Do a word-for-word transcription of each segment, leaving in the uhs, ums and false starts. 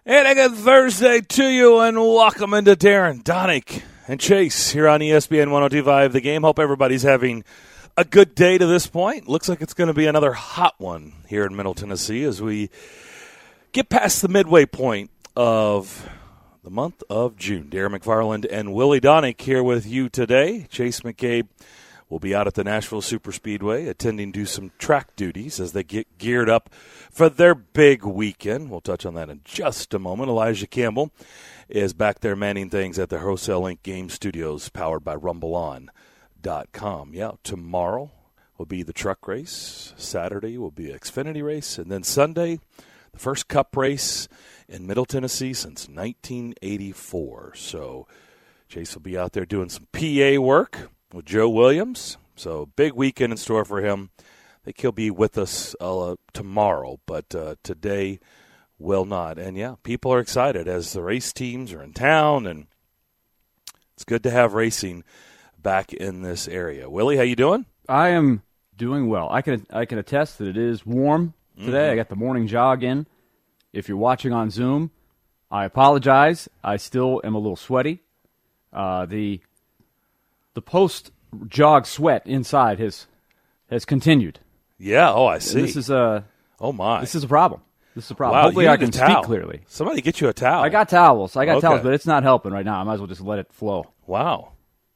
And a good Thursday to you, and welcome into Darren, Donick, and Chase here on E S P N one oh two point five The Game. Hope everybody's having a good day to this point. Looks like it's going to be another hot one here in Middle Tennessee as we get past the midway point of the month of June. Darren McFarland and Willie Donick here with you today. Chase McCabe will be out at the Nashville Superspeedway attending to some track duties as they get geared up for their big weekend. We'll touch on that in just a moment. Elijah Campbell is back there manning things at the Wholesale Link Game Studios powered by rumble on dot com. Yeah, tomorrow will be the truck race. Saturday will be Xfinity race. And then Sunday, the first Cup race in Middle Tennessee since nineteen eighty-four. So Chase will be out there doing some P A work with Joe Williams. So big weekend in store for him. I think he'll be with us uh, tomorrow, but uh, today will not. And, yeah, people are excited as the race teams are in town, and it's good to have racing back in this area. Willie, how you doing? I am doing well. I can I can attest that it is warm today. Mm-hmm. I got the morning jog in. If you're watching on Zoom, I apologize. I still am a little sweaty. Uh, the the post-jog sweat inside has has continued. Yeah, oh, I see. And this is a oh my, this is a problem. This is a problem. Wow, hopefully, I can speak clearly. Somebody get you a towel. I got towels. I got okay. towels, but it's not helping right now. I might as well just let it flow. Wow.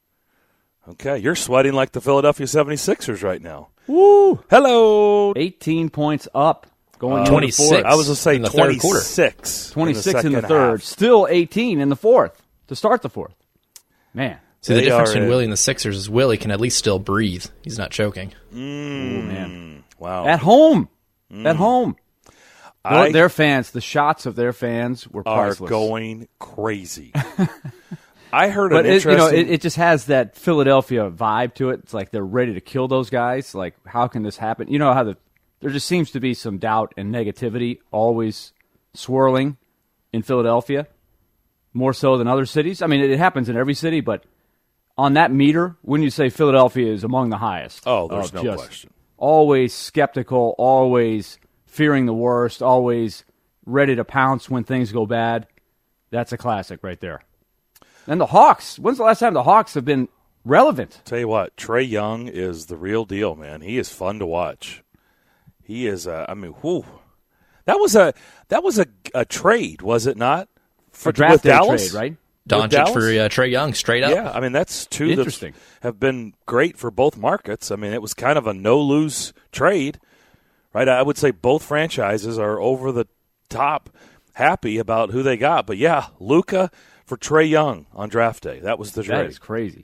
Okay, you're sweating like the Philadelphia seventy-sixers right now. Woo! Hello. eighteen points up, going uh, twenty-six. into the fourth. I was going to say in the twenty-six. twenty-six in the, in the third. half. Still eighteen in the fourth to start the fourth. Man. See, the They difference are between in. Willie and the Sixers is Willie can at least still breathe. He's not choking. Mm, Ooh, man. Wow. At home. Mm. At home. I, Their, their fans, the shots of their fans were are priceless. going crazy. I heard But an it, interesting. you know, it, it just has that Philadelphia vibe to it. It's like they're ready to kill those guys. Like, how can this happen? You know how the there just seems to be some doubt and negativity always swirling in Philadelphia, more so than other cities. I mean, it, it happens in every city, but on that meter, wouldn't you say Philadelphia is among the highest? Oh, there's of no just question. Always skeptical, always fearing the worst, always ready to pounce when things go bad. That's a classic right there. And the Hawks. When's the last time the Hawks have been relevant? Tell you what, Trae Young is the real deal, man. He is fun to watch. He is. Uh, I mean, whew. That was a that was a, a trade, was it not? For draft with day Dallas? trade, right? Doncic for uh, Trae Young, straight up. Yeah, I mean that's two Interesting. that have been great for both markets. I mean, it was kind of a no-lose trade, right? I would say both franchises are over the top happy about who they got. But yeah, Luka for Trae Young on draft day. That was the trade. That is crazy.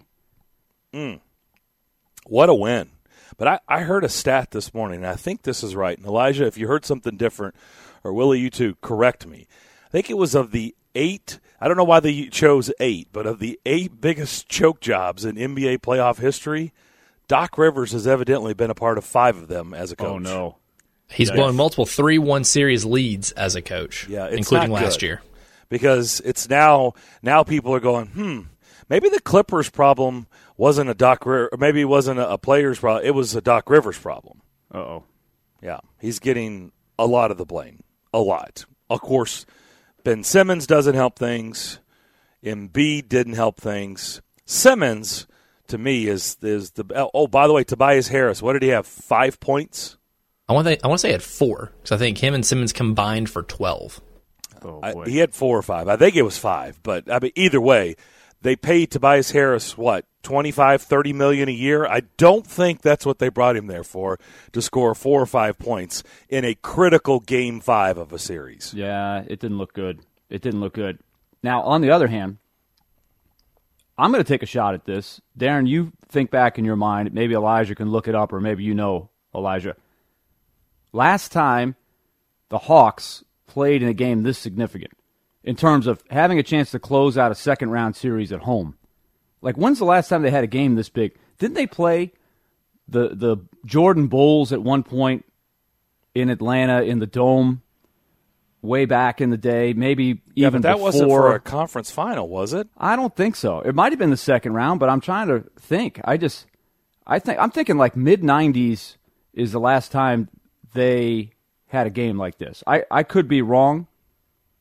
Mm. What a win. But I, I heard a stat this morning, and I think this is right. And Elijah, if you heard something different, or Willie, you two, correct me. I think it was of the eight, I don't know why they chose eight, but of the eight biggest choke jobs in N B A playoff history, Doc Rivers has evidently been a part of five of them as a coach. Oh, no. He's Yeah. blown multiple three one series leads as a coach, Yeah, it's including not last good. year. Because it's now, now people are going, hmm, maybe the Clippers' problem wasn't a Doc Rivers, or maybe it wasn't a, a player's problem, it was a Doc Rivers problem. Uh-oh. Yeah, he's getting a lot of the blame. A lot. Of course, Ben Simmons doesn't help things. Embiid didn't help things. Simmons, to me, is is the – oh, by the way, Tobias Harris, what did he have, five points? I want to I want to say he had four because I think him and Simmons combined for twelve. Oh, I, boy. he had four or five. I think it was five. But, I mean, either way, they paid Tobias Harris, what, twenty-five, thirty million a year? I don't think that's what they brought him there for, to score four or five points in a critical game five of a series. Yeah, it didn't look good. It didn't look good. Now, on the other hand, I'm going to take a shot at this. Darren, you think back in your mind. Maybe Elijah can look it up, or maybe you know, Elijah. Last time the Hawks played in a game this significant, in terms of having a chance to close out a second-round series at home, like when's the last time they had a game this big? Didn't they play the the Jordan Bulls at one point in Atlanta in the Dome way back in the day, maybe Yeah, even but that before. wasn't for a conference final, was it? I don't think so. It might have been the second round, but I'm trying to think. I just, I think I'm thinking like mid nineties is the last time they had a game like this. I, I could be wrong,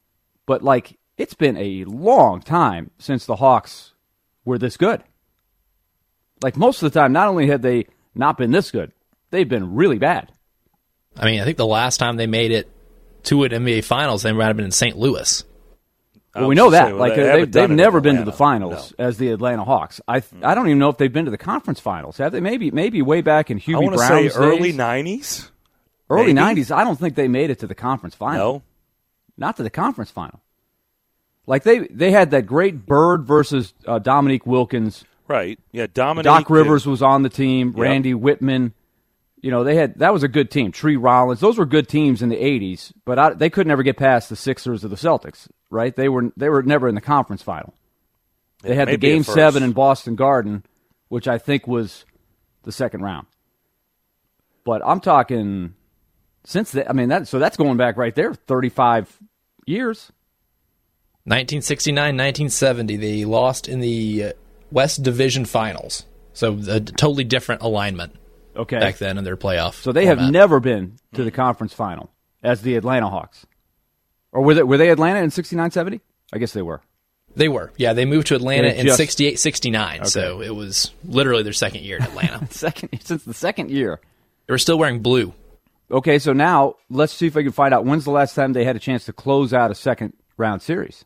But, like, it's been a long time since the Hawks were this good. Like, most of the time, not only have they not been this good, they've been really bad. I mean, I think the last time they made it to an N B A Finals, they might have been in Saint Louis. Well, we know that. Well, like, they they, they've never been to the Atlanta. finals No. as the Atlanta Hawks. I I don't even know if they've been to the conference finals. Have they? Maybe maybe way back in Hubie I want to Brown's say early days. nineties. Early maybe? nineties. I don't think they made it to the conference final. No. Not to the conference final. Like, they, they had that great Bird versus uh, Dominique Wilkins. Right. Yeah, Dominique. Doc Rivers was on the team. Yep. Randy Whitman. You know, they had that was a good team. Tree Rollins. Those were good teams in the eighties, but I, they could never get past the Sixers or the Celtics, right? They were they were never in the conference final. They had the Maybe at Game first. seven in Boston Garden, which I think was the second round. But I'm talking since that. I mean, that so that's going back right there, thirty-five years. nineteen sixty-nine, nineteen seventy, they lost in the uh, West Division Finals. So a totally different alignment Okay. back then in their playoff. So they have format. never been to the conference final as the Atlanta Hawks. Or were they, were they Atlanta in sixty-nine seventy? I guess they were. They were. Yeah, they moved to Atlanta They in just- sixty-eight sixty-nine, so it was literally their second year in Atlanta. Second since the second year. They were still wearing blue. Okay, so now let's see if I can find out when's the last time they had a chance to close out a second round series.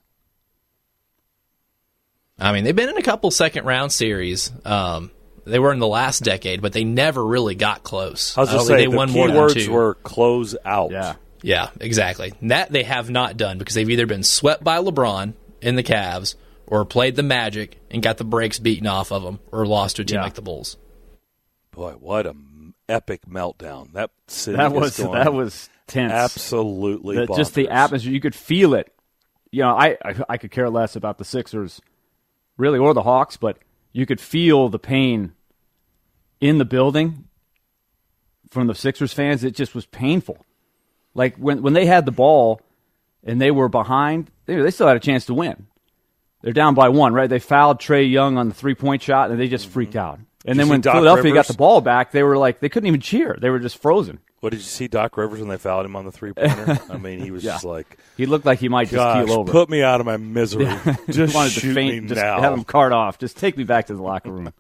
I mean, they've been in a couple second round series. Um, they were in the last decade, but they never really got close. I was don't just think saying, they the won key more than words two. were close out. Yeah. Yeah, exactly. And that they have not done because they've either been swept by LeBron in the Cavs or played the Magic and got the brakes beaten off of them or lost to a team Yeah. like the Bulls. Boy, what an epic meltdown. That city That is was going that was tense. absolutely The- just the bonkers. atmosphere, you could feel it. You know, I, I I could care less about the Sixers, really, or the Hawks, but you could feel the pain in the building from the Sixers fans. It just was painful. Like when when they had the ball and they were behind, they, they still had a chance to win. They're down by one, right? They fouled Trae Young on the three point shot, and they just freaked out. And Did then you when see Doc Philadelphia Rivers? got the ball back, they were like they couldn't even cheer. They were just frozen. What, did you see Doc Rivers when they fouled him on the three-pointer? I mean, he was Yeah. just like, He looked like he might just gosh, keel over. put me out of my misery. Just wanted shoot to faint, me just now. have him cart off. Just take me back to the locker room.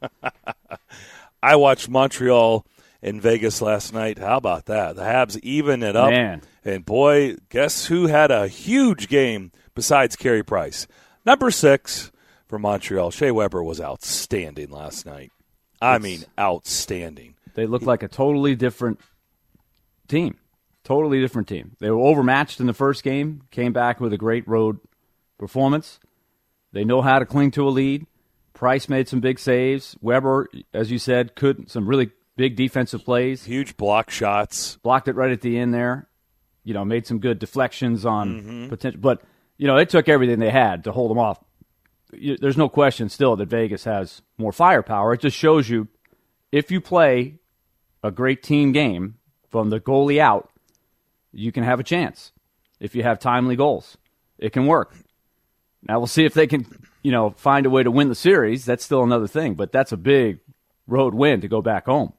I watched Montreal in Vegas last night. How about that? The Habs even it up. Man. And, boy, guess who had a huge game besides Carey Price? Number six for Montreal. Shea Weber was outstanding last night. I It's- mean, outstanding. They look like a totally different team. Totally different team. They were overmatched in the first game, came back with a great road performance. They know how to cling to a lead. Price made some big saves. Weber, as you said, could some really big defensive plays. Huge block shots. Blocked it right at the end there. You know, made some good deflections on Mm-hmm. potential. But, you know, it took everything they had to hold them off. You, there's no question still that Vegas has more firepower. It just shows you if you play a great team game from the goalie out, you can have a chance. If you have timely goals, it can work. Now we'll see if they can, you know, find a way to win the series. That's still another thing, but that's a big road win to go back home.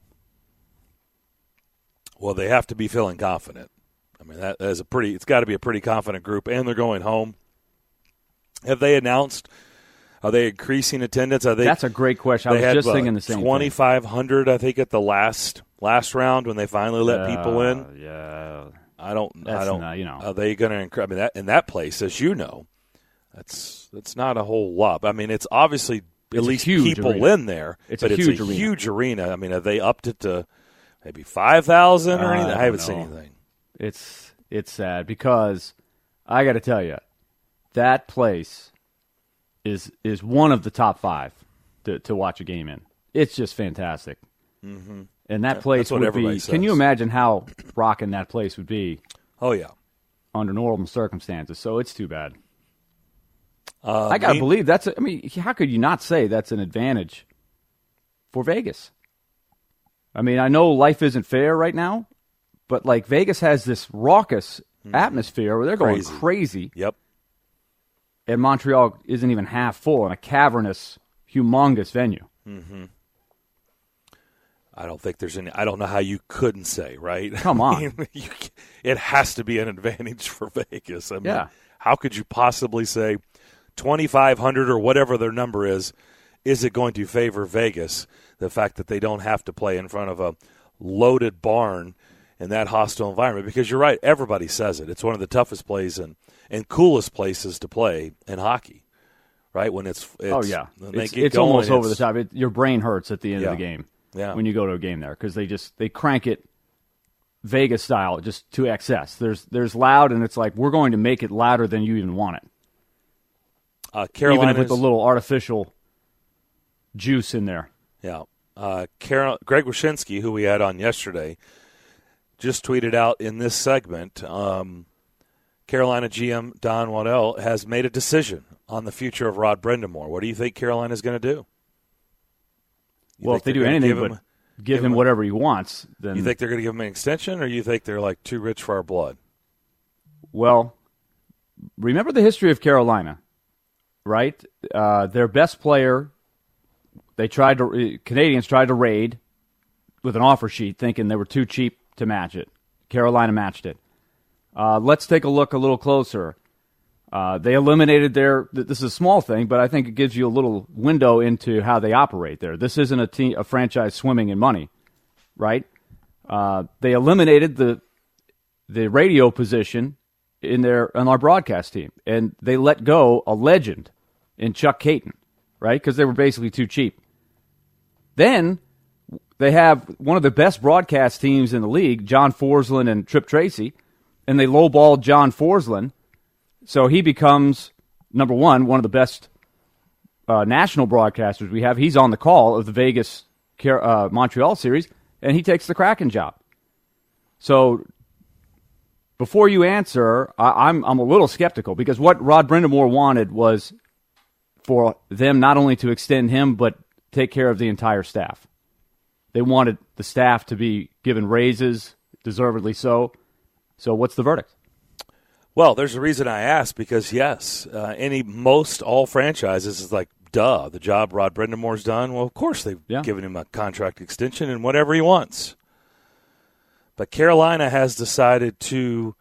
Well, they have to be feeling confident. I mean, that is a pretty. It's got to be a pretty confident group, and they're going home. Have they announced? Are they increasing attendance? Are they? That's a great question. I they was had, just what, thinking the same thing. twenty-five hundred, I think, at the last last round when they finally let people in. Uh, Yeah. I don't. I That's don't. not, you know. Are they going to? Incre- I mean, that in that place, as you know, that's that's not a whole lot. I mean, it's obviously at It's a least huge people arena. in there. It's but a it's huge a arena. huge arena. I mean, have they upped it to maybe five thousand or Uh, anything? I I, don't haven't seen know. anything. It's it's sad because I got to tell you, that place is is one of the top five to, to watch a game in. It's just fantastic. Mm-hmm. And that place what would everybody be. says. Can you imagine how rocking that place would be Oh yeah. under normal circumstances? So it's too bad. Uh, I gotta me- believe that's. A, I mean, how could you not say that's an advantage for Vegas? I mean, I know life isn't fair right now, but like Vegas has this raucous atmosphere where they're going Crazy. crazy, Yep. and Montreal isn't even half full in a cavernous, humongous venue. I don't think there's any. I don't know how you couldn't say, right? Come I on. mean, you, it has to be an advantage for Vegas. I mean, Yeah. How could you possibly say twenty-five hundred or whatever their number is, is it going to favor Vegas? The fact that they don't have to play in front of a loaded barn in that hostile environment. Because you're right, everybody says it. It's one of the toughest plays and, and coolest places to play in hockey, right? When it's, it's oh, yeah. When they it's get it's going, almost it's, over the top. It, your brain hurts at the end yeah. of the game yeah. when you go to a game there because they just they crank it Vegas style just to excess. There's there's loud, and it's like we're going to make it louder than you even want it. Uh, Carolina even with a little artificial juice in there. Yeah. Uh, Carol, Greg Wyshynski, who we had on yesterday, just tweeted out in this segment, um, Carolina G M Don Waddell has made a decision on the future of Rod Brind'Amour. What do you think Carolina's going to do? You well, if they do anything give but him, give, give him whatever he wants, then... You think they're going to give him an extension, or you think they're like too rich for our blood? Well, remember the history of Carolina, right? Uh, their best player... They tried to Canadians tried to raid with an offer sheet, thinking they were too cheap to match it. Carolina matched it. Uh, let's take a look a little closer. Uh, they eliminated their. This is a small thing, but I think it gives you a little window into how they operate there. This isn't a team, a franchise swimming in money, right? Uh, they eliminated the the radio position in their on our broadcast team, and they let go a legend in Chuck Caton, right? Because they were basically too cheap. Then they have one of the best broadcast teams in the league, John Forsland and Trip Tracy, and they lowballed John Forsland, so he becomes, number one, one of the best uh, national broadcasters we have. He's on the call of the Vegas uh, Montreal series, and he takes the Kraken job. So before you answer, I, I'm I'm a little skeptical because what Rod Brind'Amour wanted was for them not only to extend him, but take care of the entire staff. They wanted the staff to be given raises, deservedly so. So what's the verdict? Well, there's a reason I asked because, yes, uh, any most all franchises is like, duh, the job Rod Brind'Amour's done. Well, of course they've yeah. given him a contract extension and whatever he wants. But Carolina has decided to,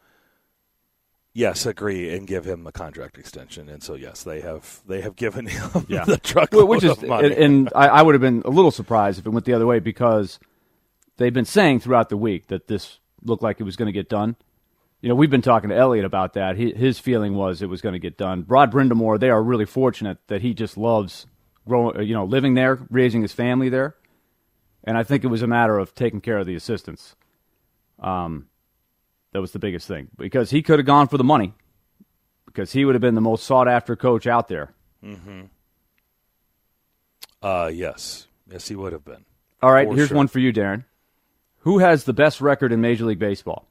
yes, agree and give him a contract extension, and so yes, they have they have given him yeah. the truckload Which is, of money. And, and I, I would have been a little surprised if it went the other way because they've been saying throughout the week that this looked like it was going to get done. You know, we've been talking to Elliot about that. He, his feeling was it was going to get done. Rod Brind'Amour, they are really fortunate that he just loves growing, you know, living there, raising his family there, and I think it was a matter of taking care of the assistants. Um. That was the biggest thing because he could have gone for the money because he would have been the most sought-after coach out there. Mm-hmm. Uh, yes. Yes, he would have been. All right, for here's sure. one for you, Darren. Who has the best record in Major League Baseball?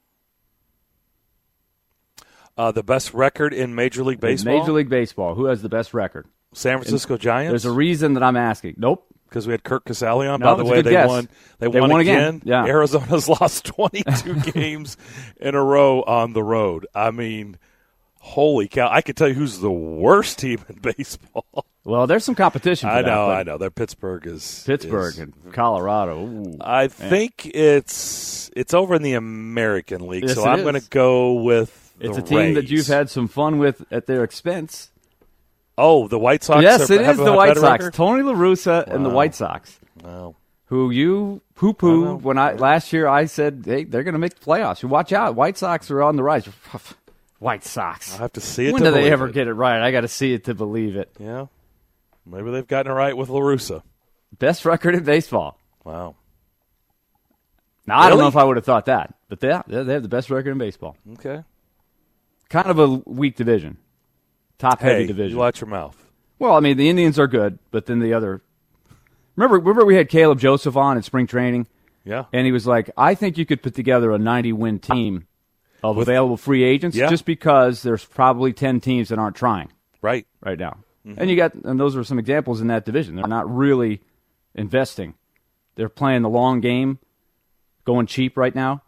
Uh, the best record in Major League Baseball? In Major League Baseball. Who has the best record? San Francisco and Giants? There's a reason that I'm asking. Nope. Because we had Kirk Casale on. No, By the way, they guess. won. They, they won, won again. again. Yeah. Arizona's lost twenty-two games in a row on the road. I mean, holy cow! I could tell you who's the worst team in baseball. Well, there's some competition. For I that, know, I know. They're Pittsburgh is Pittsburgh is, and Colorado. Ooh, I man. think it's it's over in the American League, yes, so I'm going to go with the It's a team Rays. that you've had some fun with at their expense. Oh, the White Sox. Yes, are, it is the a White better Sox. record? Tony La Russa and the Wow. White Sox. Wow. Who you poo-pooed when I last year I said, hey, they're going to make the playoffs. You watch out. White Sox are on the rise. White Sox. I'll have to see it When to do they believe ever it. get it right? I got to see it to believe it. Yeah. Maybe they've gotten it right with La Russa. Best record in baseball. Wow. Now, I don't Really? know if I would have thought that, but they, they have the best record in baseball. Okay. Kind of a weak division. Top-heavy Hey, division. you watch your mouth. Well, I mean, the Indians are good, but then the other... Remember, remember we had Caleb Joseph on in spring training? Yeah. And he was like, I think you could put together a ninety-win team of With- available free agents Yeah. just because there's probably ten teams that aren't trying Right. right now. Mm-hmm. And you got, and those are some examples in that division. They're not really investing. They're playing the long game, going cheap right now.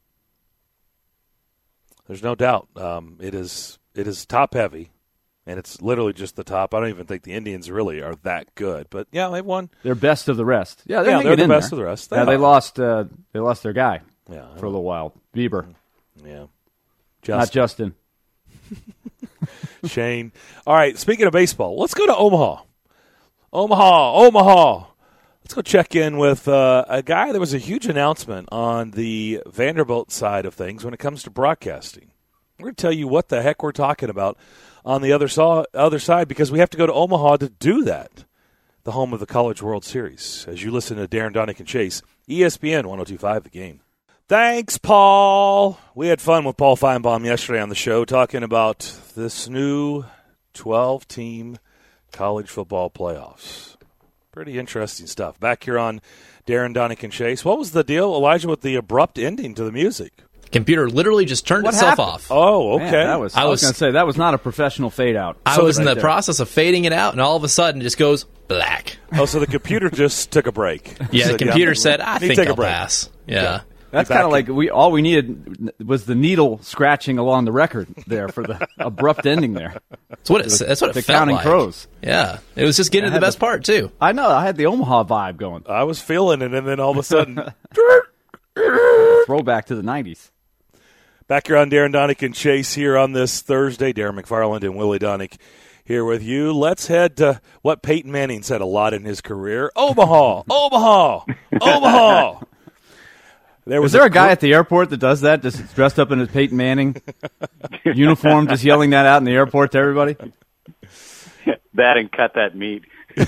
There's no doubt. Um, it is it is top heavy, and it's literally just the top. I don't even think the Indians really are that good, but yeah, they've won. They're best of the rest. Yeah, they're, Yeah, hanging they're the in best there. of the rest. They yeah, they are. lost. Uh, they lost their guy Yeah, I for a know. little while. Bieber, Yeah, not Justin. Shane. All right, speaking of baseball, let's go to Omaha. Omaha, Omaha. Let's go check in with uh, a guy. There was a huge announcement on the Vanderbilt side of things when it comes to broadcasting. We're going to tell you what the heck we're talking about on the other, so- other side because we have to go to Omaha to do that, the home of the College World Series. As you listen to Darren, Donick, and Chase, E S P N one oh two point five The Game. Thanks, Paul. We had fun with Paul Feinbaum yesterday on the show talking about this new twelve-team college football playoffs. Pretty interesting stuff. Back here on Darren, Donick, and Chase. What was the deal, Elijah, with the abrupt ending to the music? Computer literally just turned What itself happened? off. Oh, okay. Man, that was, I, I was, was- going to say, that was not a professional fade out. I So was in right the there. process of fading it out, and all of a sudden it just goes black. Oh, so the computer just took a break. Yeah, Said, the computer I'm- said, I need to think take a I'll break. pass. Yeah. That's Back kind of in. like we all we needed was the needle scratching along the record there for the abrupt ending there. That's what it, that's what it The felt counting like. crows. Yeah. It was just getting to I the had best the- part, too. I know. I had the Omaha vibe going. I was feeling it, and then all of a sudden, Throwback to the nineties. back here on Darren, Donick, and Chase here on this Thursday. Darren McFarland and Willie Donick here with you. Let's head to what Peyton Manning said a lot in his career. Omaha, Omaha, Omaha. There Was there a guy at the airport that does that, just dressed up in his Peyton Manning uniform, just yelling that out in the airport to everybody? That and cut that meat.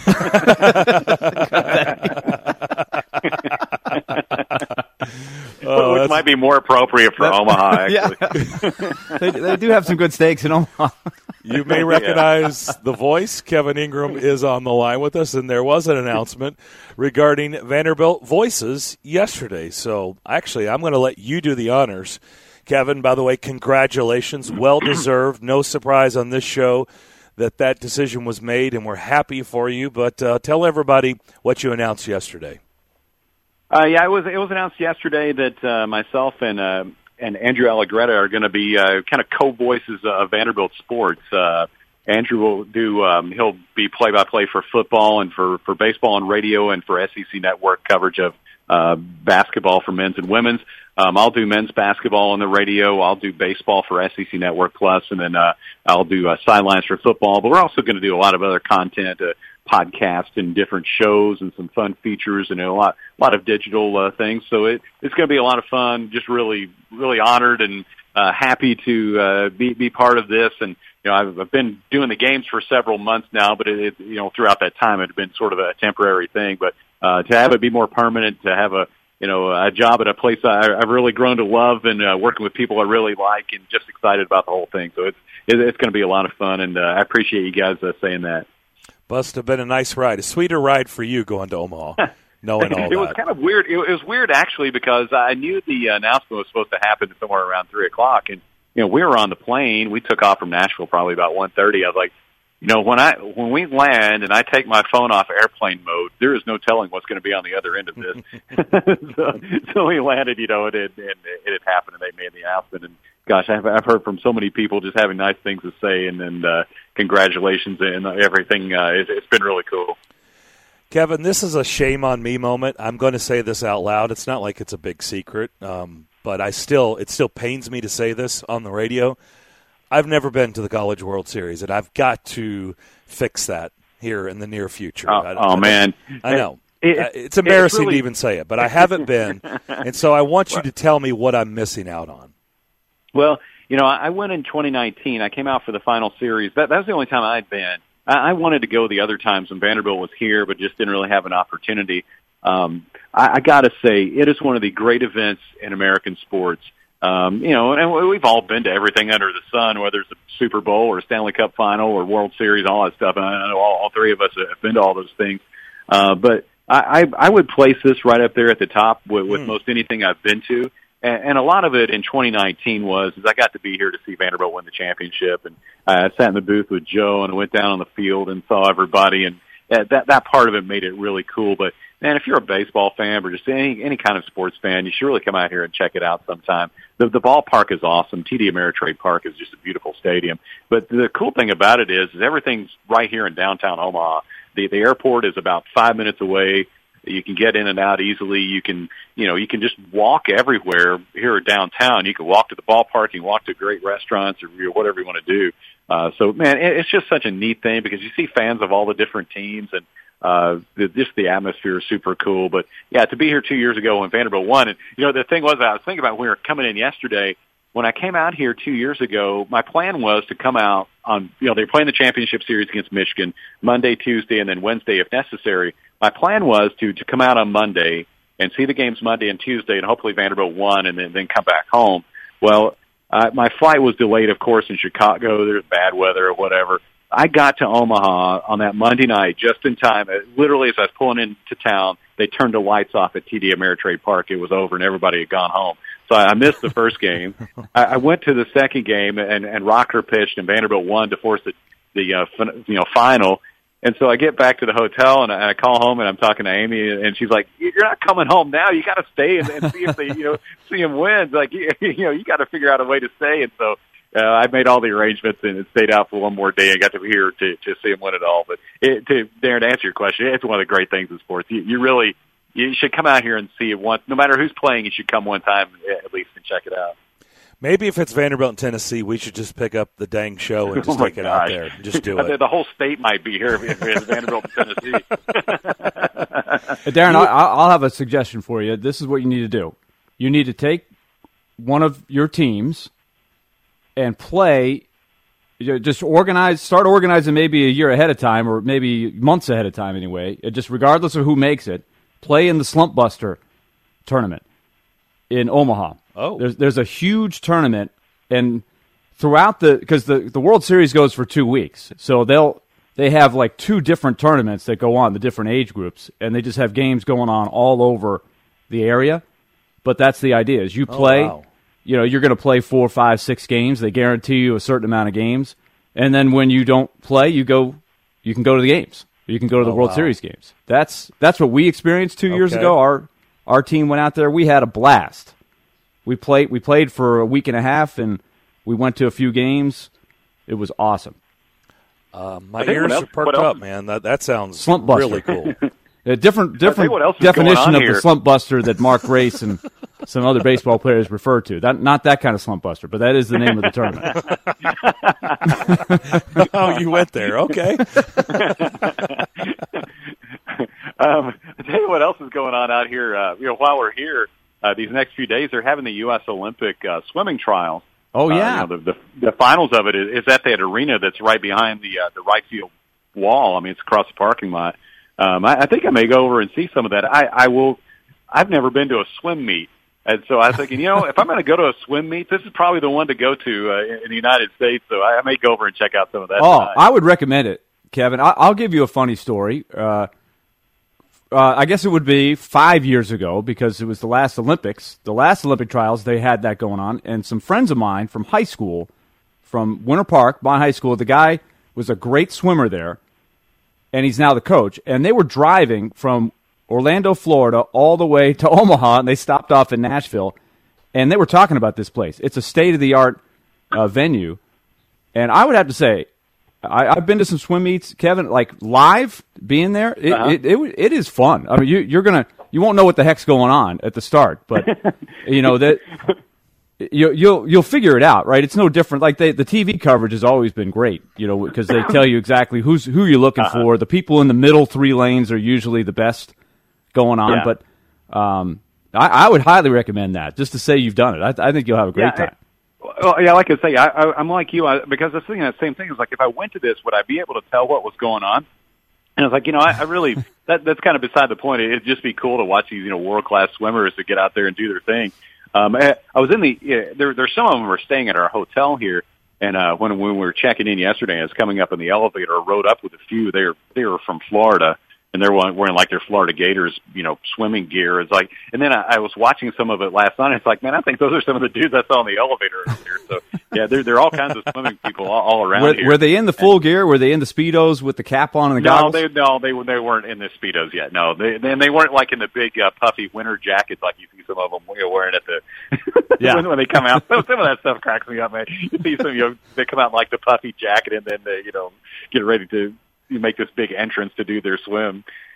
Oh, Which that's- might be more appropriate for Omaha, actually. Yeah. they, they do have some good steaks in Omaha. You may recognize the voice. Kevin Ingram is on the line with us, and there was an announcement regarding Vanderbilt Voices yesterday. So, actually, I'm going to let you do the honors. Kevin, by the way, congratulations. Well-deserved. No surprise on this show that that decision was made, and we're happy for you. But uh, tell everybody what you announced yesterday. Uh, yeah, it was it was announced yesterday that uh, myself and uh, and Andrew Allegretta are going to be uh, kind of co-voices of Vanderbilt sports. Uh, Andrew will do um, he'll be play-by-play for football and for for baseball on radio and for S E C Network coverage of uh, basketball for men's and women's. Um, I'll do men's basketball on the radio. I'll do baseball for S E C Network Plus, and then uh, I'll do uh, sidelines for football. But we're also going to do a lot of other content. Uh, podcast and different shows and some fun features and a lot, a lot of digital uh, things. So it, it's going to be a lot of fun. Just really, really honored and uh, happy to uh, be be part of this. And you know, I've, I've been doing the games for several months now, but it, it you know, throughout that time, it had been sort of a temporary thing. But uh, to have it be more permanent, to have a you know a job at a place I, I've really grown to love and uh, working with people I really like, and just excited about the whole thing. So it's it, it's going to be a lot of fun, and uh, I appreciate you guys uh, saying that. Must have been a nice ride, a sweeter ride for you going to Omaha, knowing all it that. was kind of weird. It was weird actually because I knew the announcement was supposed to happen somewhere around three o'clock, and you know we were on the plane. We took off from Nashville probably about one thirty. I was like, you know, when I when we land and I take my phone off airplane mode, there is no telling what's going to be on the other end of this. so, so we landed, you know, and it, and it had happened, and they made the announcement. And gosh, I've, I've heard from so many people just having nice things to say, and then uh, congratulations and everything. Uh, it, it's been really cool. Kevin, this is a shame on me moment. I'm going to say this out loud. It's not like it's a big secret, um, but I still it still pains me to say this on the radio. I've never been to the College World Series, and I've got to fix that here in the near future. Oh, I, oh I, man, I know. It, Uh, it's embarrassing it's really, to even say it, but I haven't been, and so I want you to tell me what I'm missing out on. Well, you know, I went in twenty nineteen. I came out for the final series. That, that was the only time I'd been. I, I wanted to go the other times when Vanderbilt was here, but just didn't really have an opportunity. Um, I, I got to say, it is one of the great events in American sports. Um, you know, and we've all been to everything under the sun, whether it's a Super Bowl or a Stanley Cup final or World Series, all that stuff. And I know all, all three of us have been to all those things. Uh, but I, I, I would place this right up there at the top with, with mm. most anything I've been to. And, and a lot of it in twenty nineteen was is I got to be here to see Vanderbilt win the championship. And I sat in the booth with Joe and went down on the field and saw everybody. And that, that part of it made it really cool. But, man, if you're a baseball fan or just any any kind of sports fan, you should really come out here and check it out sometime. The, the ballpark is awesome. T D Ameritrade Park is just a beautiful stadium. But the cool thing about it is, is everything's right here in downtown Omaha. The, the airport is about five minutes away. You can get in and out easily. You can, you know, you can just walk everywhere here downtown. You can walk to the ballpark. You can walk to great restaurants or you know, whatever you want to do. Uh, so, man, it, it's just such a neat thing because you see fans of all the different teams and uh, the, just the atmosphere is super cool. But, yeah, to be here two years ago when Vanderbilt won, and, you know, the thing was I was thinking about when we were coming in yesterday, when I came out here two years ago, my plan was to come out on, you know, they were playing the championship series against Michigan Monday, Tuesday, and then Wednesday if necessary. My plan was to, to come out on Monday and see the games Monday and Tuesday and hopefully Vanderbilt won and then, then come back home. Well, uh, my flight was delayed, of course, in Chicago. There's bad weather or whatever. I got to Omaha on that Monday night just in time. Literally, as I was pulling into town, they turned the lights off at T D Ameritrade Park. It was over and everybody had gone home. So I missed the first game. I, I went to the second game, and, and Rocker pitched, and Vanderbilt won to force the, the uh, fin- you know final. And so I get back to the hotel, and I, and I call home, and I'm talking to Amy, and she's like, "You're not coming home now. You got to stay and, and see if they, you know, see him win. Like, you, you know, you got to figure out a way to stay." And so uh, I made all the arrangements and stayed out for one more day. I got to be here to to see him win it all. But it, to Darren, to answer your question, it's one of the great things in sports. You, you really. You should come out here and see it once. No matter who's playing, you should come one time at least and check it out. Maybe if it's Vanderbilt and Tennessee, we should just pick up the dang show and just oh take it out there. Just do it. The whole state might be here if it's Vanderbilt and Tennessee. Darren, I, I'll have a suggestion for you. This is what you need to do. You need to take one of your teams and play. You know, just organize, start organizing maybe a year ahead of time or maybe months ahead of time anyway, just regardless of who makes it. Play in the Slump Buster tournament in Omaha. Oh. There's there's a huge tournament, and throughout the because the, the World Series goes for two weeks, so they'll they have like two different tournaments that go on, the different age groups, and they just have games going on all over the area. But that's the idea: is you play, oh, wow. you know, you're going to play four, five, six games. They guarantee you a certain amount of games, and then when you don't play, you go, you can go to the games. You can go to the oh, World wow. Series games. That's that's what we experienced two years Okay. ago. Our our team went out there. We had a blast. We played we played for a week and a half, and we went to a few games. It was awesome. Uh, my I think ears what else- are perked what else- up, man. That that sounds Slump Buster. really cool. A different different what else is going definition on of here. the Slump Buster that Mark Grace and some other baseball players refer to. That not that kind of Slump Buster, but that is the name of the tournament. Oh, you went there. Okay. um, I tell you what else is going on out here. Uh, you know, while we're here, uh, these next few days, they're having the U S Olympic uh, swimming trials. Oh yeah, Uh, you know, the, the the finals of it is, is at that arena that's right behind the uh, the right field wall. I mean, it's across the parking lot. Um, I, I think I may go over and see some of that. I, I will. I've never been to a swim meet, and so I was thinking, you know, if I'm going to go to a swim meet, this is probably the one to go to uh, in, in the United States. So I, I may go over and check out some of that. Oh, tonight. I would recommend it, Kevin. I, I'll give you a funny story. Uh, uh, I guess it would be five years ago because it was the last Olympics. The last Olympic trials, they had that going on. And some friends of mine from high school, from Winter Park, my high school, the guy was a great swimmer there, and he's now the coach. And they were driving from Orlando, Florida, all the way to Omaha, and they stopped off in Nashville. And they were talking about this place. It's a state-of-the-art uh, venue. And I would have to say, I, I've been to some swim meets, Kevin. Like live, being there, it Uh-huh. it, it, it is fun. I mean, you, you're gonna you won't know what the heck's going on at the start, but you know that you, you'll you'll figure it out, right? It's no different. Like they, the T V coverage has always been great, you know, because they tell you exactly who's who you're looking Uh-huh. for. The people in the middle three lanes are usually the best going on, Yeah. but um, I, I would highly recommend that just to say you've done it. I, I think you'll have a great Yeah, time. Well, yeah, like I say, I, I, I'm like you I, because I was thinking that same thing. Is like if I went to this, would I be able to tell what was going on? And I was like, you know, I, I really that that's kind of beside the point. It'd just be cool to watch these, you know, world class swimmers to get out there and do their thing. Um, I, I was in the yeah, there. There's some of them were staying at our hotel here, and uh, when when we were checking in yesterday, I was coming up in the elevator. I rode up with a few. They were they were from Florida. And they're wearing like their Florida Gators, you know, swimming gear. It's like, and then I, I was watching some of it last night. It's like, man, I think those are some of the dudes I saw in the elevator earlier. So yeah, there there are all kinds of swimming people all, all around Were, here. were they in the full gear? Were they in the Speedos with the cap on and the No, goggles? they no, they they weren't in the Speedos yet. No, they then they weren't like in the big uh, puffy winter jackets like you see some of them you know, wearing at the Yeah. when, when they come out. Some, some of that stuff cracks me up, man. You see some, you know, they come out in like the puffy jacket and then they, you know, get ready to make this big entrance to do their swim.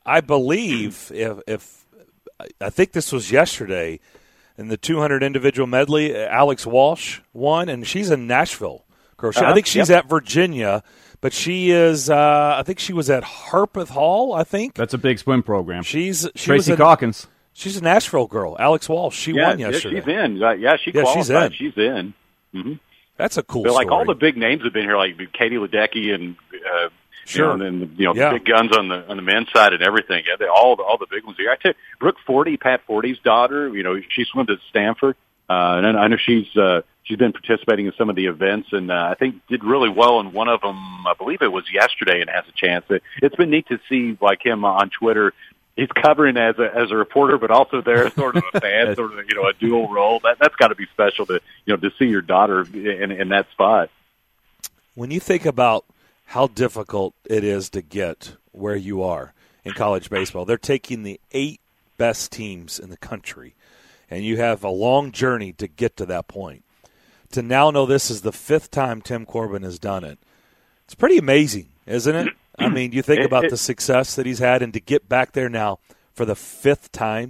I believe if, if I think this was yesterday in the two hundred individual medley, Alex Walsh won, and she's in Nashville. Crochet. Uh-huh. I think she's yep. at Virginia, but she is. Uh, I think she was at Harpeth Hall. I think That's a big swim program. she's she Tracy was a, Calkins. She's a Nashville girl. Alex Walsh. She yeah, won yesterday. Yeah, she's in. Uh, yeah, she Yeah, qualified. she's in. She's in. Mm-hmm. That's a cool But like story. all the big names have been here, like Katie Ledecky and uh, Sure. you know, and you know Yeah. the big guns on the on the men's side and everything. Yeah, they, all the all the big ones here. I tell you, Brooke Forty, Pat Forty's daughter. You know, she swims at Stanford, uh, and I know she's uh, she's been participating in some of the events, and uh, I think did really well in one of them. I believe it was yesterday, and has a chance. It, it's been neat to see like him on Twitter. He's covering as a as a reporter, but also there sort of a fan, sort of you know a dual role. That that's got to be special to you know to see your daughter in in that spot. When you think about how difficult it is to get where you are in college baseball, they're taking the eight best teams in the country, and you have a long journey to get to that point. To now know this is the fifth time Tim Corbin has done it, it's pretty amazing, isn't it? I mean, you think about the success that he's had, and to get back there now for the fifth time.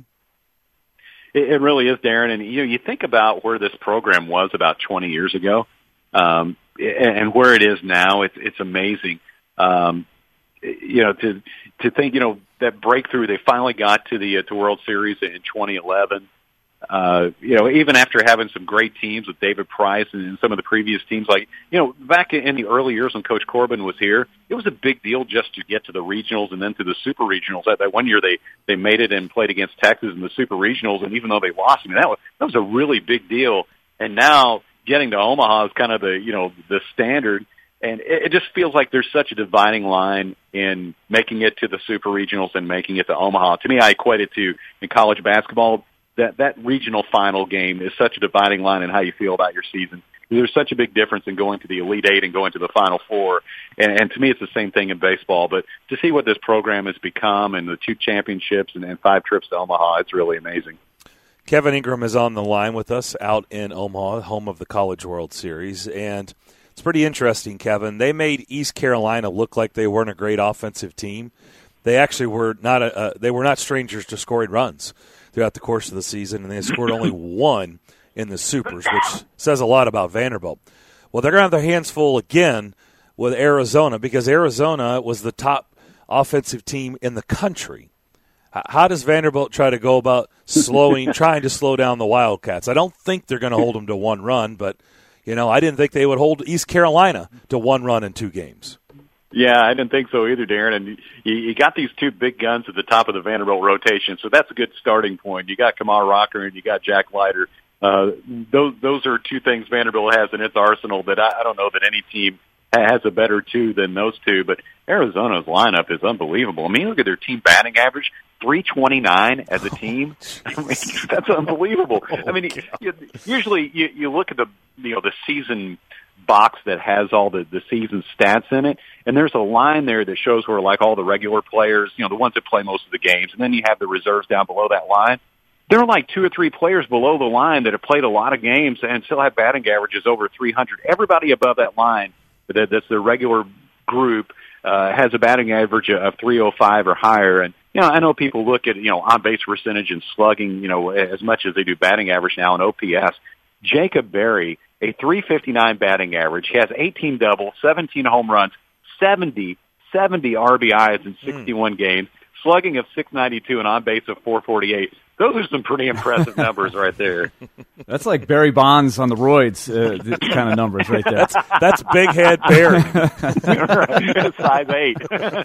It, it really is, Darren. And you know, you think about where this program was about twenty years ago, um, and, and where it is now. It's it's amazing. Um, you know, to to think, you know, that breakthrough. They finally got to the uh, to World Series in twenty eleven. Uh, you know, even after having some great teams with David Price and some of the previous teams, like, you know, back in the early years when Coach Corbin was here, it was a big deal just to get to the regionals and then to the super regionals. That, that one year they, they made it and played against Texas in the super regionals, and even though they lost, I mean, that was, that was a really big deal. And now getting to Omaha is kind of the, you know, the standard. And it, it just feels like there's such a dividing line in making it to the super regionals and making it to Omaha. To me, I equate it to in college basketball. That that regional final game is such a dividing line in how you feel about your season. There's such a big difference in going to the Elite Eight and going to the Final Four. And, and to me, it's the same thing in baseball. But to see what this program has become and the two championships and, and five trips to Omaha, it's really amazing. Kevin Ingram is on the line with us out in Omaha, home of the College World Series. And it's pretty interesting, Kevin. They made East Carolina look like they weren't a great offensive team. They actually were not a, uh, they were not strangers to scoring runs throughout the course of the season, and they scored only one in the Supers, which says a lot about Vanderbilt. Well, they're going to have their hands full again with Arizona because Arizona was the top offensive team in the country. How does Vanderbilt try to go about slowing, trying to slow down the Wildcats? I don't think they're going to hold them to one run, but, you know, I didn't think they would hold East Carolina to one run in two games. Yeah, I didn't think so either, Darren. And you, you got these two big guns at the top of the Vanderbilt rotation, so that's a good starting point. You got Kamar Rocker and you got Jack Leiter. Uh, those those are two things Vanderbilt has in its arsenal that I, I don't know that any team has a better two than those two. But Arizona's lineup is unbelievable. I mean, look at their team batting average, three twenty-nine as a team. I mean, that's unbelievable. I mean, you, usually you, you look at the you know the season box that has all the, the season stats in it, and there's a line there that shows where like all the regular players, you know, the ones that play most of the games, and then you have the reserves down below that line. There are like two or three players below the line that have played a lot of games and still have batting averages over three hundred. Everybody above that line, that, that's the regular group, uh, has a batting average of three oh five or higher. And, you know, I know people look at, you know, on-base percentage and slugging, you know, as much as they do batting average now in O P S. Jacob Berry, a three fifty-nine batting average. He has eighteen doubles, seventeen home runs, seventy, seventy R B Is in sixty-one mm. games, slugging of six ninety-two and on base of four forty-eight. Those are some pretty impressive numbers right there. That's like Barry Bonds on the roids uh, kind of numbers right there. That's, that's big head Barry. Size eight.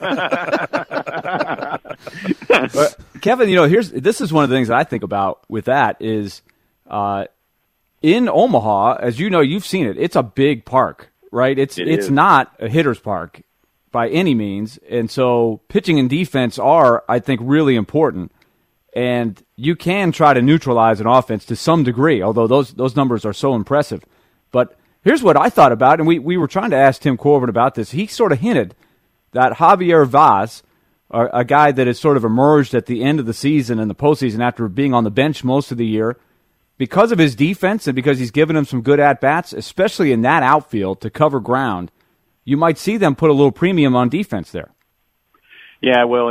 But, Kevin, you know, here's this is one of the things that I think about with that is uh, in Omaha, as you know, you've seen it. It's a big park, right? It's it it's is. not a hitter's park by any means, and so pitching and defense are, I think, really important. And you can try to neutralize an offense to some degree, although those those numbers are so impressive. But here's what I thought about, and we, we were trying to ask Tim Corbin about this. He sort of hinted that Javier Vaz, a, a guy that has sort of emerged at the end of the season and the postseason after being on the bench most of the year, because of his defense and because he's given him some good at-bats, especially in that outfield to cover ground, you might see them put a little premium on defense there. Yeah, well, and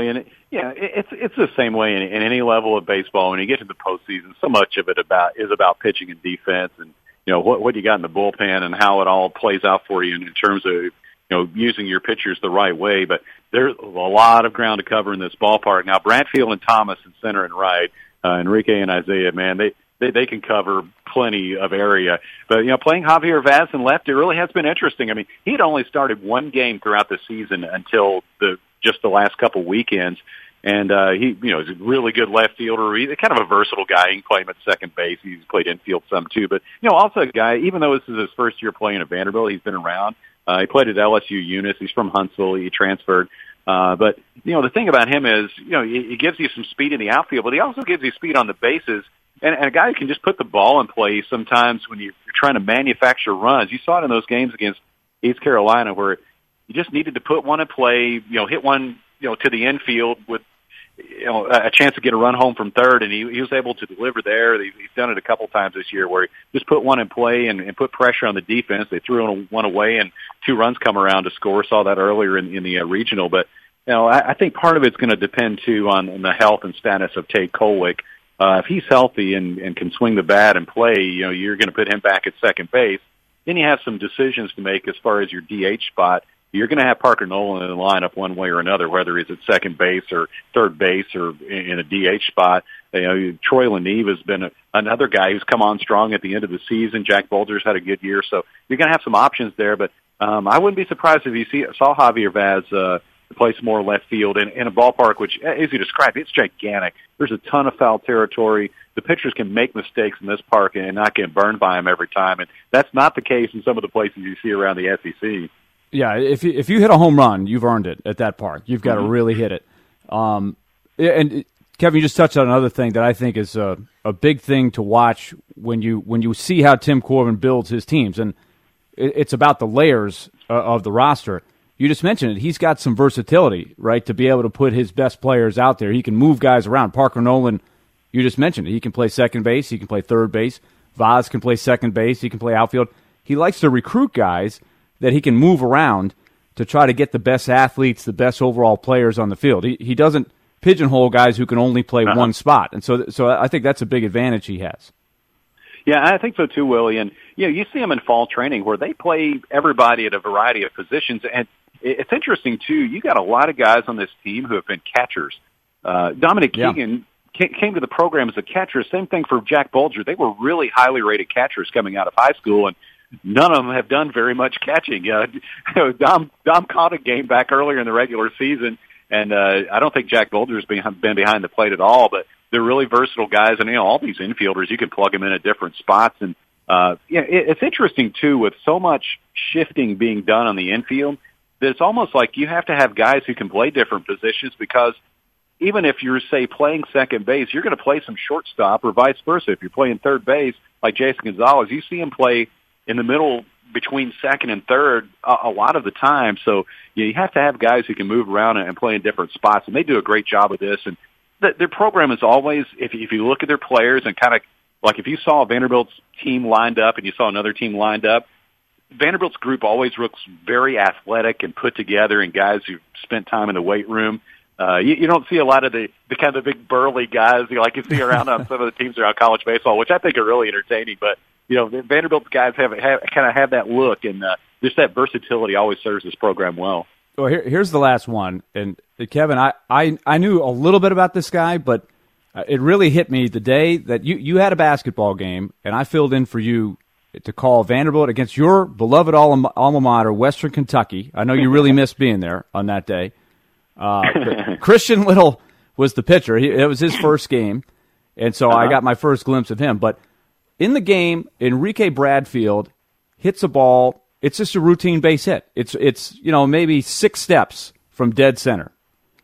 Yeah, it's it's the same way in, in any level of baseball. When you get to the postseason, so much of it about is about pitching and defense, and you know what what you got in the bullpen and how it all plays out for you in, in terms of you know using your pitchers the right way. But there's a lot of ground to cover in this ballpark. Now, Bradfield and Thomas in center and right, uh, Enrique and Isaiah, man, they, they they can cover plenty of area. But you know, playing Javier Vaz in left, it really has been interesting. I mean, he'd only started one game throughout the season until the just the last couple weekends. And, uh, he, you know, is a really good left fielder. He's kind of a versatile guy. You can play him at second base. He's played infield some too. But, you know, also a guy, even though this is his first year playing at Vanderbilt, he's been around. Uh, he played at L S U Eunice. He's from Huntsville. He transferred. Uh, but, you know, the thing about him is, you know, he, he gives you some speed in the outfield, but he also gives you speed on the bases. And, and a guy who can just put the ball in play sometimes when you're trying to manufacture runs. You saw it in those games against East Carolina where you just needed to put one in play, you know, hit one, you know, to the infield with, you know, a chance to get a run home from third, and he, he was able to deliver there. He's done it a couple times this year where he just put one in play and, and put pressure on the defense. They threw one away, and two runs come around to score. Saw that earlier in, in the uh, regional. But, you know, I, I think part of it's going to depend, too, on, on the health and status of Tate Kolwick. Uh, if he's healthy and, and can swing the bat and play, you know, you're going to put him back at second base. Then you have some decisions to make as far as your D H spot. You're going to have Parker Nolan in the lineup one way or another, whether he's at second base or third base or in a D H spot. You know, Troy LaNeve has been a, another guy who's come on strong at the end of the season. Jack Bolger's had a good year, so you're going to have some options there. But um, I wouldn't be surprised if you see saw Javier Vaz uh, play some more left field in, in a ballpark which, as you described, it's gigantic. There's a ton of foul territory. The pitchers can make mistakes in this park and not get burned by them every time, and that's not the case in some of the places you see around the S E C. Yeah, if you, if you hit a home run, you've earned it at that park. You've got mm-hmm. to really hit it. Um, and Kevin, you just touched on another thing that I think is a, a big thing to watch when you when you see how Tim Corbin builds his teams, and it, it's about the layers uh, of the roster. You just mentioned it. He's got some versatility, right, to be able to put his best players out there. He can move guys around. Parker Nolan, you just mentioned it. He can play second base. He can play third base. Vaz can play second base. He can play outfield. He likes to recruit guys that he can move around to try to get the best athletes, the best overall players on the field. He he doesn't pigeonhole guys who can only play uh-huh. one spot, and so so I think that's a big advantage he has. Yeah, I think so too, Willie. And you know, you see them in fall training where they play everybody at a variety of positions, and it's interesting too. You got a lot of guys on this team who have been catchers. Uh, Dominic yeah. Keegan came to the program as a catcher. Same thing for Jack Bolger. They were really highly rated catchers coming out of high school, and none of them have done very much catching. Uh, Dom, Dom caught a game back earlier in the regular season, and uh, I don't think Jack Bolger's been, been behind the plate at all, but they're really versatile guys, and you know, all these infielders, you can plug them in at different spots. And uh, yeah, it, it's interesting, too, with so much shifting being done on the infield, that it's almost like you have to have guys who can play different positions, because even if you're, say, playing second base, you're going to play some shortstop or vice versa. If you're playing third base, like Jason Gonzalez, you see him play in the middle between second and third a, a lot of the time. So you, know, you have to have guys who can move around and, and play in different spots, and they do a great job of this. And th- their program is always, if, if you look at their players and kind of, like if you saw Vanderbilt's team lined up and you saw another team lined up, Vanderbilt's group always looks very athletic and put together, and guys who've spent time in the weight room. Uh, you, you don't see a lot of the, the kind of big burly guys you know, like you see around on some of the teams around college baseball, which I think are really entertaining. But you know, the Vanderbilt guys have, have kind of have that look, and uh, just that versatility always serves this program well. Well, here, here's the last one, and uh, Kevin, I, I I knew a little bit about this guy, but uh, it really hit me the day that you you had a basketball game, and I filled in for you to call Vanderbilt against your beloved alma, alma mater, Western Kentucky. I know you really missed being there on that day. Uh, Christian Little was the pitcher. He, it was his first game, and so uh-huh. I got my first glimpse of him. But in the game, Enrique Bradfield hits a ball. It's just a routine base hit. It's it's you know maybe six steps from dead center,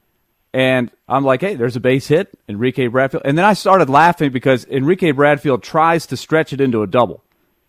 and I'm like, hey, there's a base hit, Enrique Bradfield. And then I started laughing because Enrique Bradfield tries to stretch it into a double.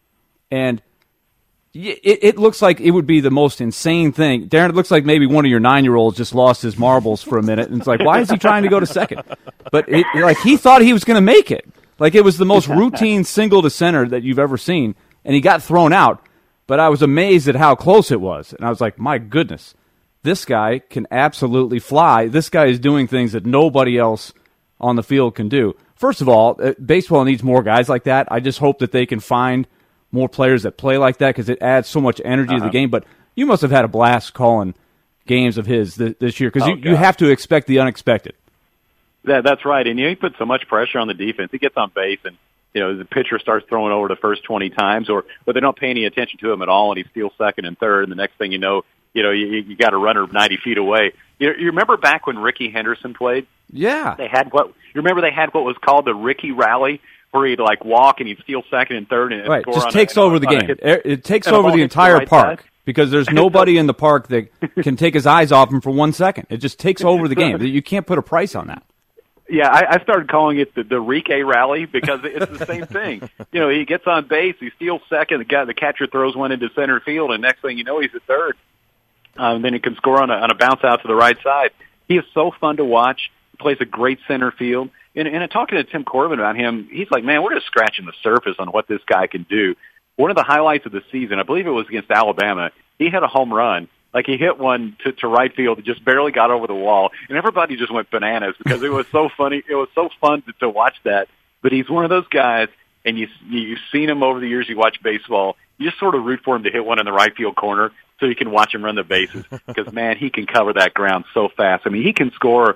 And it, it looks like it would be the most insane thing. Darren, it looks like maybe one of your nine-year-olds just lost his marbles for a minute. And it's like, why is he trying to go to second? But it, like he thought he was going to make it. Like it was the most routine single to center that you've ever seen. And he got thrown out. But I was amazed at how close it was. And I was like, my goodness. this guy can absolutely fly. This guy is doing things that nobody else on the field can do. First of all, baseball needs more guys like that. I just hope that they can find more players that play like that because it adds so much energy uh-huh. to the game. But you must have had a blast calling games of his th- this year because oh, you, you have to expect the unexpected. That, that's right. And you know, he puts so much pressure on the defense. He gets on base and, you know, the pitcher starts throwing over the first twenty times or, or they don't pay any attention to him at all and he steals second and third. And the next thing you know, you know, you, you got a runner ninety feet away. You, you remember back when Ricky Henderson played? Yeah. They had what, you remember they had what was called the Ricky Rally where he'd like walk and he'd steal second and third and right. score just on takes a, over on the a, game. hit, it, it takes over the entire the right park. Side. Because there's nobody in the park that can take his eyes off him for one second. It just takes over the game. You can't put a price on that. Yeah, I, I started calling it the, the Rique rally because it's the same thing. You know, he gets on base, he steals second, the guy, the catcher throws one into center field, and next thing you know, he's at third. Um, then he can score on a, on a bounce out to the right side. He is so fun to watch. He plays a great center field. And, and talking to Tim Corbin about him, he's like, man, we're just scratching the surface on what this guy can do. One of the highlights of the season, I believe it was against Alabama, he hit a home run. Like he hit one to, to right field, just barely got over the wall, and everybody just went bananas because it was so funny. It was so fun to, to watch that. But he's one of those guys, and you, you've seen him over the years. You watch baseball, you just sort of root for him to hit one in the right field corner so you can watch him run the bases because man, he can cover that ground so fast. I mean, he can score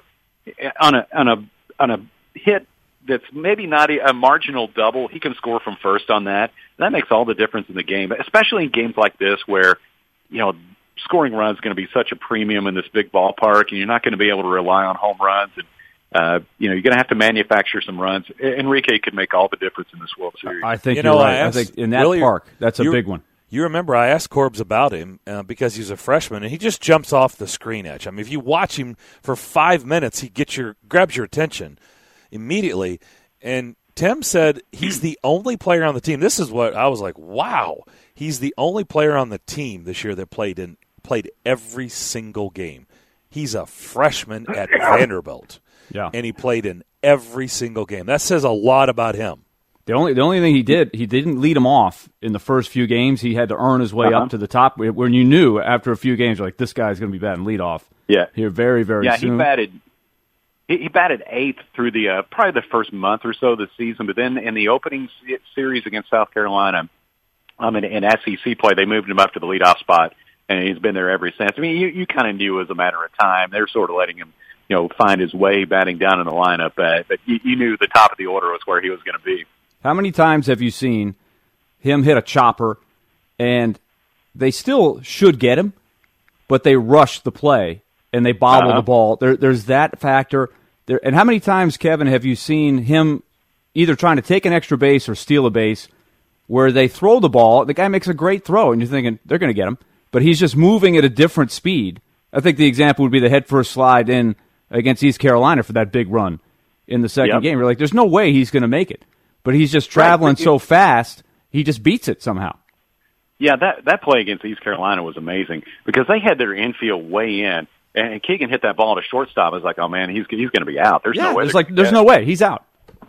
on a on a on a hit that's maybe not a, a marginal double. He can score from first on that. That makes all the difference in the game, especially in games like this where, you know, scoring runs is going to be such a premium in this big ballpark, and you're not going to be able to rely on home runs. And, uh, you know, you're going to have to manufacture some runs. Enrique could make all the difference in this World Series. I think you you're know, right. I, asked, I think in that really, park, that's a big one. You remember I asked Corbs about him uh, because he's a freshman, and he just jumps off the screen edge. I mean, if you watch him for five minutes, he gets your grabs your attention immediately. And Tim said he's the only player on the team. This is what I was like, wow. He's the only player on the team this year that played in played every single game. He's a freshman at Vanderbilt, yeah, and he played in every single game. That says a lot about him. The only the only thing he did, he didn't lead him off in the first few games. He had to earn his way uh-huh. up to the top. When you knew after a few games, you're like, this guy's going to be batting leadoff. Yeah, here very very yeah, soon. he batted. He, he batted eighth through the uh, probably the first month or so of the season, but then in the opening series against South Carolina, um, in, in S E C play, they moved him up to the leadoff spot. And he's been there ever since. I mean, you, you kind of knew it was a matter of time. They're sort of letting him, you know, find his way batting down in the lineup. Uh, but you, you knew the top of the order was where he was going to be. How many times have you seen him hit a chopper and they still should get him, but they rush the play and they bobble uh-huh. the ball? There, there's that factor. There, and how many times, Kevin, have you seen him either trying to take an extra base or steal a base where they throw the ball, the guy makes a great throw, and you're thinking, they're going to get him. But he's just moving at a different speed. I think the example would be the head-first slide in against East Carolina for that big run in the second yep. game. You're like, there's no way he's going to make it. But he's just traveling right. so fast, he just beats it somehow. Yeah, that that play against East Carolina was amazing because they had their infield way in, and Keegan hit that ball to shortstop. I was like, oh, man, he's he's going to be out. There's yeah, no way. There's, like, there's no way. He's out.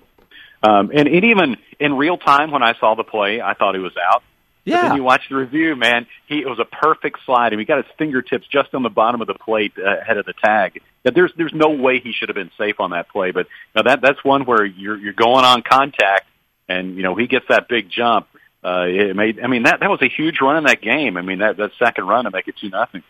Um, and it even in real time when I saw the play, I thought he was out. Yeah. But then you watch the review, man. He it was a perfect slide, and he got his fingertips just on the bottom of the plate uh, ahead of the tag. Yeah, there's there's no way he should have been safe on that play, but you know, that that's one where you're you're going on contact, and you know he gets that big jump. Uh, it made I mean that that was a huge run in that game. I mean that that second run to make it two nothing.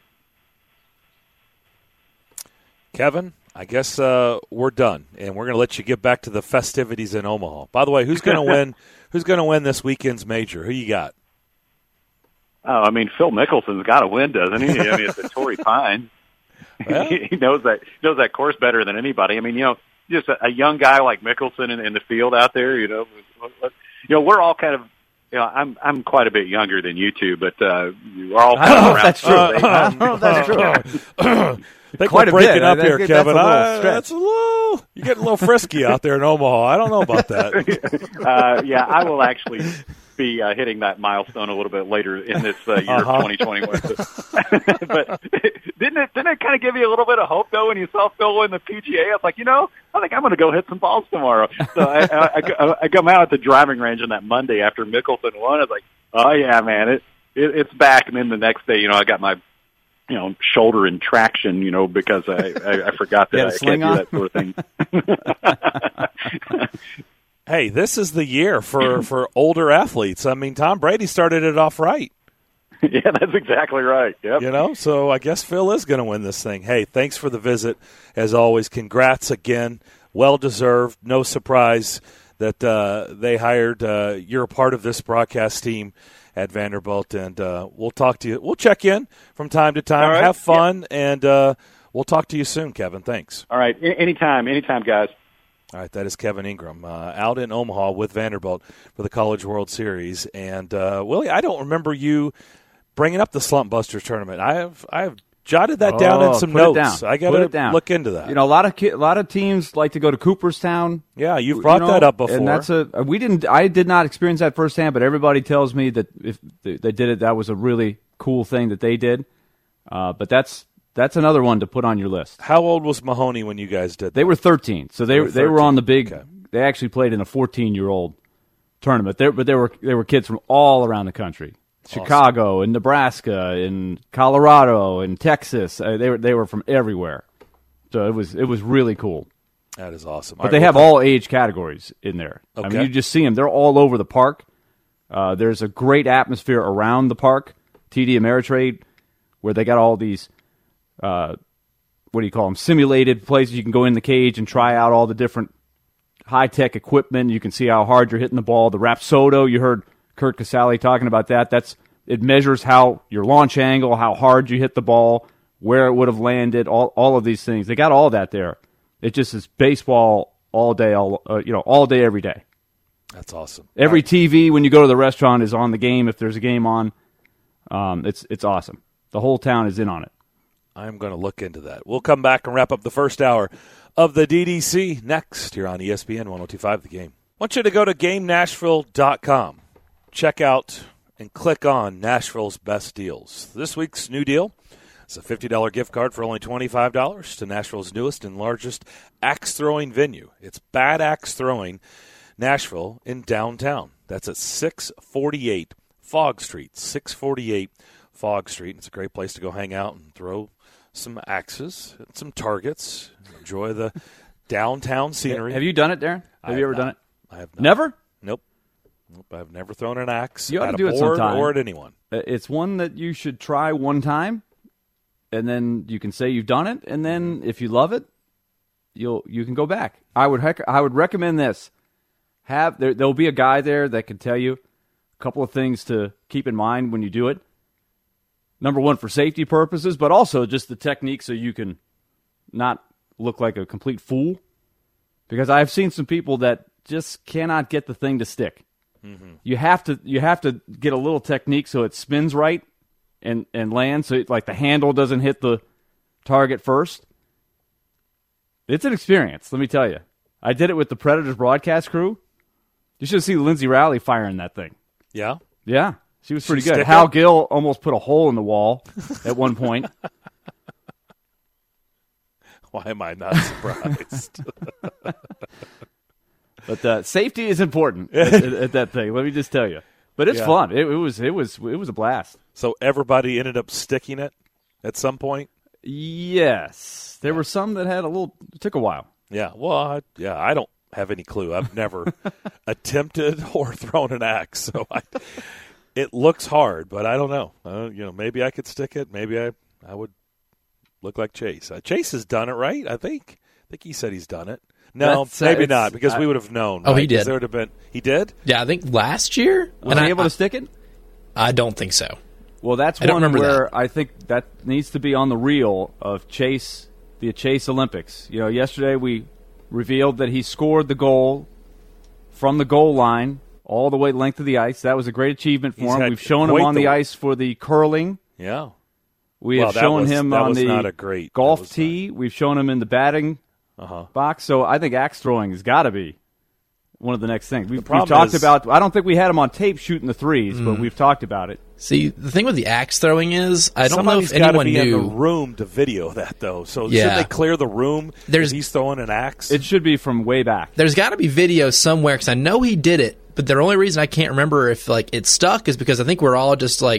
Kevin, I guess uh, we're done, and we're going to let you get back to the festivities in Omaha. By the way, who's going to win? Who's going to win this weekend's major? Who you got? Oh, I mean, Phil Mickelson's got to win, doesn't he? I mean, it's at Torrey Pines. Well, he knows that knows that course better than anybody. I mean, you know, just a, a young guy like Mickelson in, in the field out there. You know, you know, we're all kind of. You know, I'm I'm quite a bit younger than you two, but uh, we're all kind of around. That's true. Uh, I don't know if that's true. I think Quite we're breaking bit. up I here, think Kevin. That's a, I, that's a little. You're getting a little frisky out there in Omaha. I don't know about that. uh, yeah, I will actually be uh, hitting that milestone a little bit later in this uh, year uh-huh. of twenty twenty-one. But didn't it didn't it kind of give you a little bit of hope though when you saw Phil win the P G A? I was like, you know, I think I'm going to go hit some balls tomorrow. So I, I, I, I come out at the driving range on that Monday after Mickelson won. I was like, oh yeah, man, it, it it's back. And then the next day, you know, I got my you know, shoulder and traction, you know, because I, I, I forgot that I can't do that sort of thing. Hey, this is the year for, for older athletes. I mean, Tom Brady started it off right. Yeah, that's exactly right. Yep. You know, so I guess Phil is going to win this thing. Hey, thanks for the visit. As always, congrats again. Well-deserved. No surprise that uh, they hired. Uh, you're a part of this broadcast team at Vanderbilt, and uh, we'll talk to you. We'll check in from time to time. Right. Have fun, yeah. and uh, we'll talk to you soon, Kevin. Thanks. All right. Anytime. Anytime, guys. All right, that is Kevin Ingram uh, out in Omaha with Vanderbilt for the College World Series. And, uh, Willie, I don't remember you – bringing up the Slump Busters tournament. I have I have jotted that down oh, in some put notes. It down. I got to look into that. You know, a lot of ki- a lot of teams like to go to Cooperstown. Yeah, you've brought you know, that up before. And that's a we didn't. I did not experience that firsthand, but everybody tells me that if they did it, that was a really cool thing that they did. Uh, but that's that's another one to put on your list. How old was Mahoney when you guys did that? They were thirteen, so they they were, they were on the big. Okay. They actually played in a fourteen-year-old tournament. There, but there were there were kids from all around the country. Chicago awesome. and Nebraska and Colorado and Texas. Uh, they were they were from everywhere, so it was it was really cool. That is awesome. But all they right, have all age categories in there. Okay. I mean, you just see them; they're all over the park. Uh, there's a great atmosphere around the park, T D Ameritrade, where they got all these. Uh, what do you call them? Simulated places you can go in the cage and try out all the different high tech equipment. You can see how hard you're hitting the ball. The Rapsodo, you heard Kurt Casale talking about that. That's it measures how your launch angle, how hard you hit the ball, where it would have landed, all all of these things. They got all that there. It just is baseball all day, all uh, you know, all day, every day. That's awesome. Every right. T V when you go to the restaurant is on the game. If there's a game on, um, it's it's awesome. The whole town is in on it. I'm going to look into that. We'll come back and wrap up the first hour of the D D C next here on E S P N one oh two point five The Game. I want you to go to game nashville dot com. Check out and click on Nashville's best deals. This week's new deal is a fifty dollars gift card for only twenty-five dollars to Nashville's newest and largest axe-throwing venue. It's Bad Axe Throwing Nashville in downtown. That's at six forty-eight Fogg Street, six forty-eight Fogg Street. It's a great place to go hang out and throw some axes, some targets, enjoy the downtown scenery. Have you done it, Darren? Have I you have ever not. done it? I have not. Never? Nope. Nope. I've never thrown an axe You ought at to a do it board sometime. or at anyone. It's one that you should try one time, and then you can say you've done it, and then if you love it, you'll you can go back. I would hec- I would recommend this. Have there there'll be a guy there that can tell you a couple of things to keep in mind when you do it. Number one, for safety purposes, but also just the technique so you can not look like a complete fool. Because I've seen some people that just cannot get the thing to stick. Mm-hmm. You have to you have to get a little technique so it spins right and, and lands, so it, like the handle doesn't hit the target first. It's an experience, let me tell you. I did it with the Predators broadcast crew. You should see Lindsay Rowley firing that thing. Yeah? Yeah, she was pretty She good. stick Hal it? Gill almost put a hole in the wall at one point. Why am I not surprised? But uh, safety is important at, at, at that thing. Let me just tell you. But it's Yeah. fun. It, it was it was it was a blast. So everybody ended up sticking it at some point? Yes, there were some that had a little. It took a while. Yeah. Well, I, yeah, I don't have any clue. I've never attempted or thrown an axe, so I, it looks hard, but I don't know. Uh, you know, maybe I could stick it. Maybe I, I would look like Chase. Uh, Chase has done it, right? I think. I think he said he's done it. No, That's, uh, maybe it's- not, because I- we would have known. Oh, right? he 'Cause did. There would have been. He did. Yeah, I think last year. Was and he I, able I, to stick it? I don't think so. Well, that's I don't one remember where that. I think that needs to be on the reel of Chase, the Chase Olympics. You know, yesterday we revealed that he scored the goal from the goal line all the way length of the ice. That was a great achievement for He's him. had We've shown him quite on the the- ice for the curling. Yeah. We Well, have that shown was- him that on was the not a great- that golf was not- tee. We've shown him in the batting Uh-huh. box. So I think axe throwing has got to be one of the next things. We've, we've problem talked is- about. I don't think we had him on tape shooting the threes, Mm. but we've talked about it. See, the thing with the axe throwing is, I don't Somebody's know if gotta anyone be knew. in the room to video that, though. So Yeah. should they clear the room? There's- if he's throwing an axe. It should be from way back. There's got to be video somewhere because I know he did it, but the only reason I can't remember if like it stuck is because I think we're all just like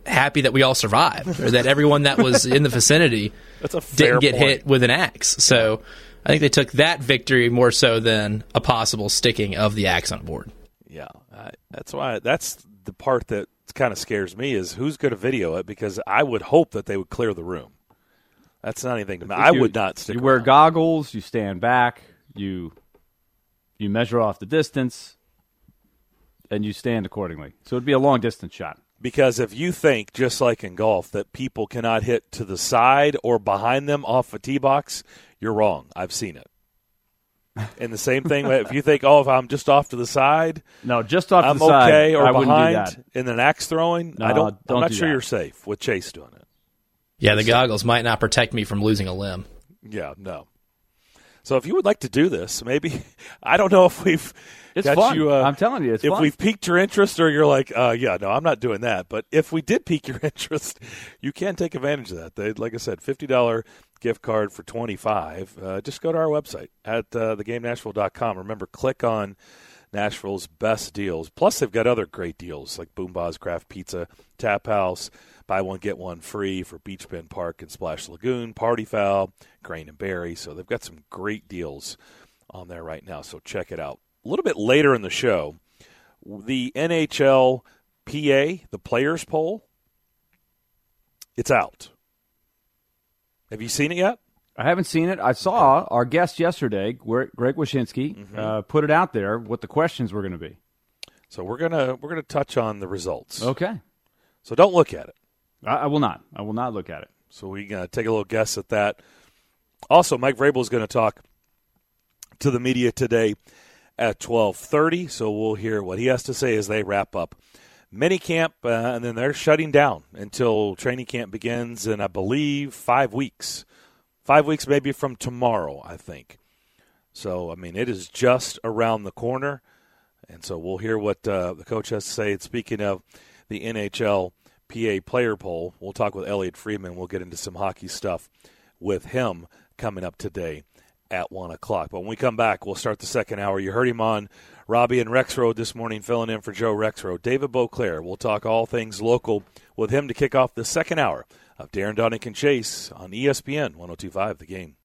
happy that we all survived, or that everyone that was in the vicinity That's a fair didn't get point. hit with an axe. So I think they took that victory more so than a possible sticking of the axe on a board. Yeah, I, that's why. That's the part that kind of scares me is who's going to video it, because I would hope that they would clear the room. That's not anything to me. I You- would not stick You wear around. goggles. You stand back. You you measure off the distance, and you stand accordingly. So it'd be a long distance shot. Because if you think, just like in golf, that people cannot hit to the side or behind them off a tee box, you're wrong. I've seen it. And the same thing, if you think, oh, if I'm just off to the side, No, just off I'm to the side. okay, or I wouldn't do behind that. in an axe throwing, No, I don't, don't I'm not do sure that. you're safe with Chase doing it. Yeah, the goggles might not protect me from losing a limb. Yeah, no. So if you would like to do this, maybe, I don't know if we've It's got fun. you. Uh, I'm telling you, it's if fun. we've piqued your interest, or you're like, uh, yeah, no, I'm not doing that. But if we did pique your interest, you can take advantage of that. They, like I said, fifty dollars gift card for twenty-five dollars. Uh, just go to our website at uh, the game nashville dot com. Remember, click on Nashville's best deals. Plus, they've got other great deals like Boom Ba's Craft Pizza, Tap House, buy one, get one free for Beach Bend Park and Splash Lagoon, Party Foul, Crane and Berry. So they've got some great deals on there right now. So check it out. A little bit later in the show, the N H L P A, the Players Poll, it's out. Have you seen it yet? I haven't seen it. I saw our guest yesterday, Greg Wyshynski, Mm-hmm. uh, put it out there what the questions were going to be. So we're gonna we're gonna touch on the results. Okay. So don't look at it. I, I will not. I will not look at it. So we gonna take a little guess at that. Also, Mike Vrabel is going to talk to the media today at twelve thirty. So we'll hear what he has to say as they wrap up minicamp, uh, and then they're shutting down until training camp begins in, I believe, five weeks. Five weeks maybe from tomorrow, I think. So, I mean, it is just around the corner. And so we'll hear what uh, the coach has to say. And speaking of the N H L P A player poll, we'll talk with Elliot Friedman. We'll get into some hockey stuff with him coming up today at one o'clock. But when we come back, we'll start the second hour. You heard him on Robbie and Rexroad this morning, filling in for Joe Rexroad. David Beauclair, we'll talk all things local with him to kick off the second hour of Darren Donick and Chase on E S P N one oh two point five The Game.